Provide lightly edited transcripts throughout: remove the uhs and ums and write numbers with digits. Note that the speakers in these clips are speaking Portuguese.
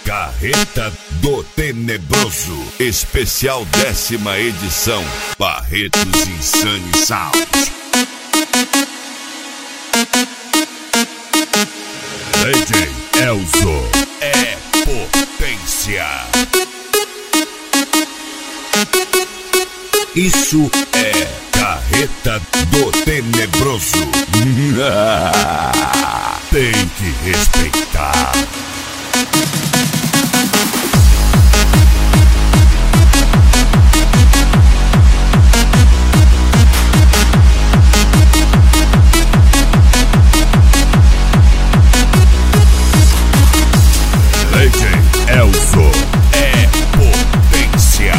Carreta do Tenebroso, especial 10ª edição, Barretos Insane Sound. DJ Elzo é potência. Isso é Carreta do Tenebroso. Tem que respeitar. DJ Elzo é potência.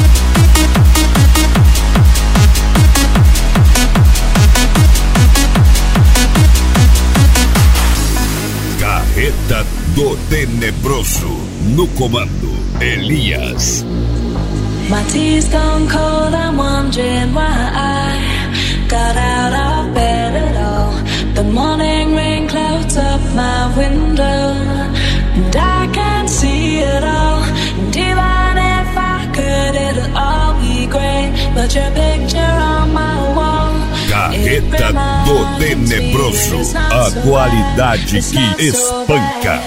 Carreta do Tenebroso, no comando, Elias. My tea's gone cold, I'm wondering why I got out of bed at all. The morning rain clouds up my window, and I can't see it all. And even if I could, it'll all be great, but your picture on my wall. Carreta do Tenebroso, a qualidade que espanca.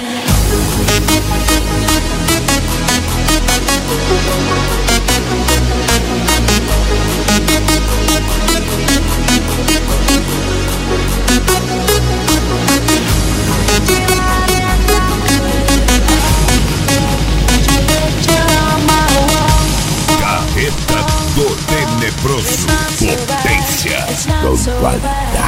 Carreta do Tenebroso, potência com qualidade.